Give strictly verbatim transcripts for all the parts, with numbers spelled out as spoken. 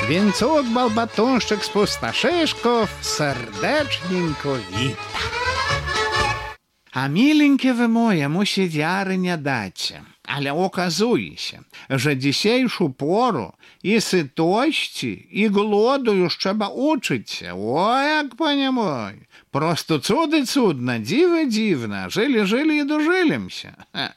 Więc от Балбатонщик z Pustoszyszków serdecznienko wita. A milenkie wy moje, musi wiary nie dacie. Ale okazuje się, że dzisiejszą porą i sytości, i głodu już trzeba uczyć się. O, jak panie mój, prosto cudy cudne, dziwy dziwne, żyli, żyli i dożylim się.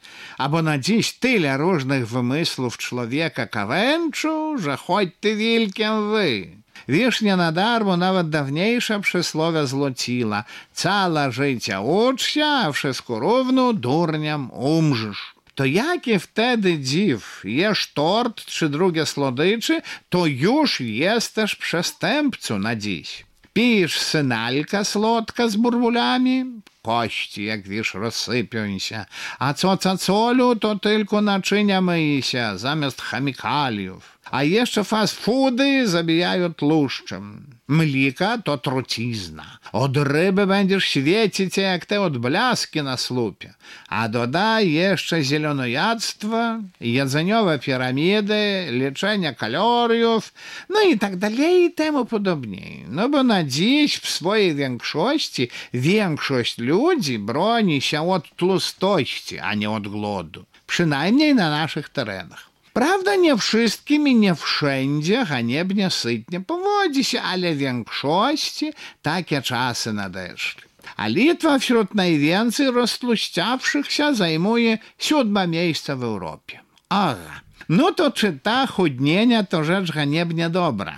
A bo na dziś tyle różnych wymysłów człowieka kawęczu, że choć ty wielkiem wy. Wiesz, nie na darmo nawet dawniejsza przysłowia zlociła. Całe życie ucz się, a wszystko równo durniam umrzysz. To jakie wtedy dziw, jesz tort czy drugie słodyczy, to już jesteś przestępcą na dziś. Pijesz synalka słodka z burbulami, kości, jak wiesz, rozsypią się, a co cacolu, to tylko naczynia myje się, zamiast chemikaliów. A jeszcze fast foody zabijają tłuszczem. Mlika to trucizna. Od ryby będziesz świecić jak te odblaski na słupie. A dodaj jeszcze zielonojadztwo, jedzeniowe piramidy, leczenie kaloriów, no i tak dalej i temu podobniej. No bo na dziś w swojej większości większość ludzi broni się od tłustości, a nie od głodu. Przynajmniej na naszych terenach. Prawda, nie wszystkim i nie wszędzie haniebnie sytnie powodzi się, ale w większości takie czasy nadeszły. A Litwa wśród najwięcej roztłuściawszych się zajmuje siódme miejsce w Europie. Aha, no to czy ta chudnienia to rzecz haniebnie dobra?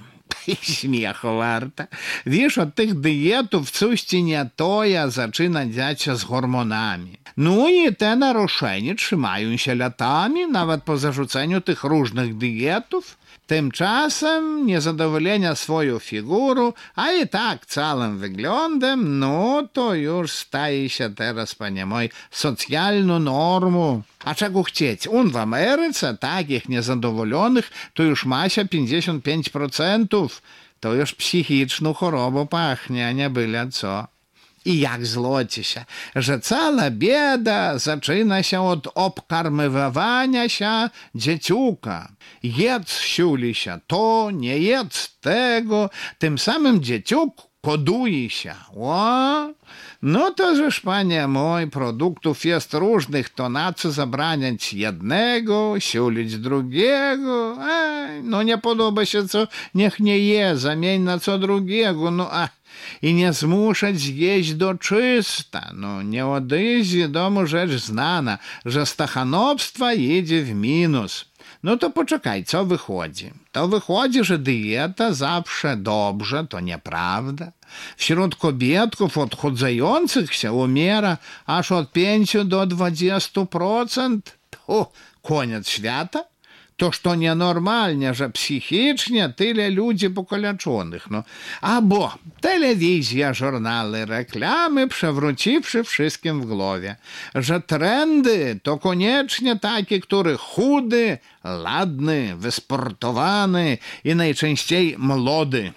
Śmiechu warta. Wiesz, od tych dietów coś ci nie toja zaczyna dziać się z hormonami. No i te naruszenia trzymają się latami, nawet po zarzuceniu tych różnych dietów. Tymczasem niezadowolenia swoją figurą, a i tak całym wyglądem, no to już staje się teraz, panie mój, socjalną normą. A czego chcieć? On w Ameryce takich niezadowolonych to już ma się pięćdziesiąt pięć procent. To już psychiczną chorobą pachnie, a nie byle co. I jak złoci się, że cała bieda zaczyna się od obkarmywania się dzieciuka. Jedz siuli się to, nie jedz tego, tym samym dzieciuk koduje się. O, no to żeż, panie mój, produktów jest różnych, to na co zabraniać jednego, siulić drugiego? Ej, no nie podoba się co, niech nie je, zamień na co drugiego, no a... I nie zmuszać jeść do czysta. No nie odejść z domu rzecz znana, że stachanowstwa jedzie w minus. No to poczekaj, co wychodzi? To wychodzi, że dieta zawsze dobrze, to nieprawda. Wśród kobietków odchudzających się umiera aż od pięciu do dwudziestu procent. To koniec świata? Toż to nienormalnie, że psychicznie tyle ludzi pokaleczonych. No. Albo telewizja, żurnale, reklamy, przewróciwszy wszystkim w głowie, że trendy to koniecznie takie, który chudy, ładny, wysportowany i najczęściej młody.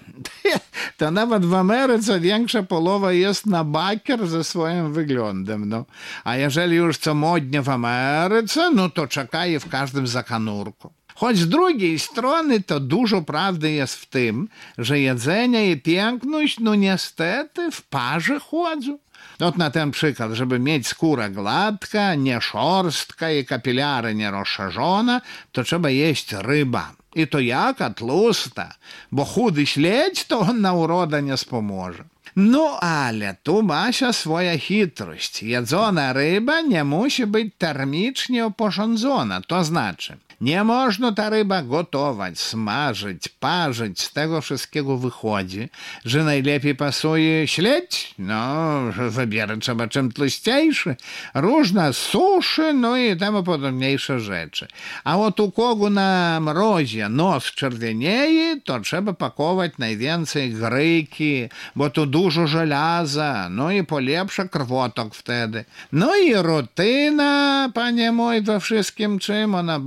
To nawet w Ameryce większa połowa jest na bakier ze swoim wyglądem. No. A jeżeli już co modnie w Ameryce, no to czekaje w każdym zakanurku. Choć z drugiej strony to dużo prawdy jest w tym, że jedzenie i piękność, no niestety, w parze chodzą. Ot na ten przykład, żeby mieć skórę gładka, nie szorstka i kapilary nie rozszerzona, to trzeba jeść ryba. I to jaka tłusta, bo chudy śledź to on na urodę nie spomoże. No ale tu ma się swoja chytrość. Jedzona ryba nie musi być termicznie oporządzona, to znaczy nie można ta ryba gotować, smażyć, parzyć. Z tego wszystkiego wychodzi, że najlepiej pasuje śledź. No, wybierać trzeba czym tłuściejszy. Różne suszy, no i temu podobniejsze rzeczy. A od u kogo na mrozie nos czerwienieje, to trzeba pakować najwięcej gryki, bo tu dużo żelaza, no i polepsza krwotok wtedy. No i rutyna, panie mój, we wszystkim czym ona bywa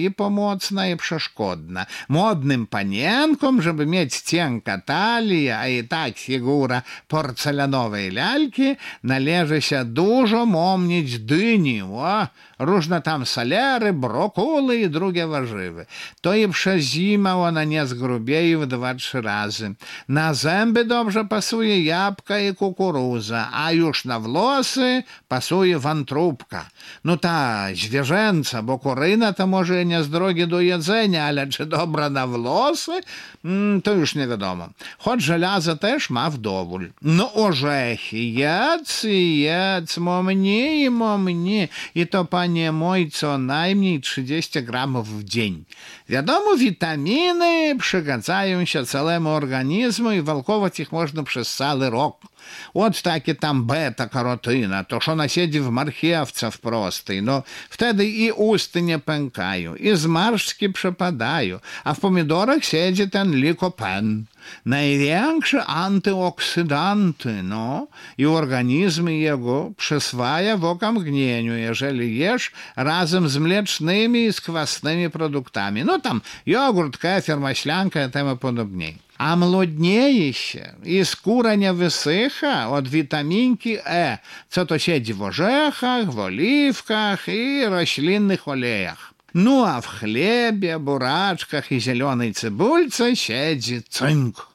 i pomocna, i przeszkodna. Modnym panienkom, żeby mieć cienka talię, a i tak figura porcelanowej lalki, należy się dużo momnieć dyni, o, różne tam salery, brokuły i drugie warzywy. To i przez zimę ona nie zgrubieje w dwa, trzy razy. Na zęby dobrze pasuje jabłka i kukurydza, a już na włosy pasuje wątróbka. No ta zwierzęca, bo kuryna to może nie z drogi do jedzenia, ale czy dobra na włosy, mm, to już nie wiadomo. Choć żelaza też ma w dowód. No orzechy, jedz i jedz, momni i momni. I to, panie mój, co najmniej trzydzieści gramów w dzień. Wiadomo, witaminy przygadzają się całemu organizmu i walkować ich można przez cały rok. От takie tam beta-karotyna, to że ona siedzi w marchewce w prostej, no wtedy i usty nie pękają, i zmarszczki przepadają, a w pomidorach siedzi ten likopen. Największe antyoksydanty, no, i organizm jego przyswaja w okamgnieniu, jeżeli jesz razem z mlecznymi i z kwasnymi produktami. No tam jogurt, kefir, maślanka i temu podobniej. A młodnieje się i skóra nie wysycha od witaminki E, co to siedzi w orzechach, w oliwkach i roślinnych olejach. No a w chlebie, buraczkach i zielonej cebulce siedzi cynk.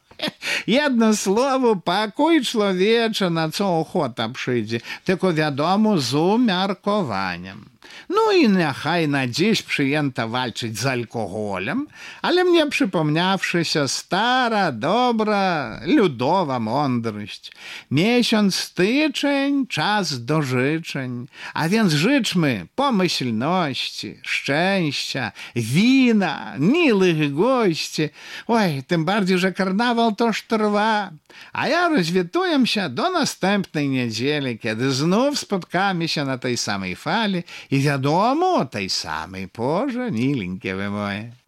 Jedno słowo, pakuj człowiecze, na co ochota przyjdzie, tylko wiadomo z umiarkowaniem. No i niechaj na dziś przyjęto walczyć z alkoholem, ale mnie przypomniawszy się stara, dobra, ludowa mądrość. Miesiąc styczeń, czas do życzeń, a więc życzmy pomyślności, szczęścia, wina, miłych gości. Oj, tym bardziej, że karnawał toż trwa. A ja rozwituję się do następnej niedzieli, kiedy znów spotkamy się na tej samej fali i wiadomo o tej samej porze, milinkie wy moje.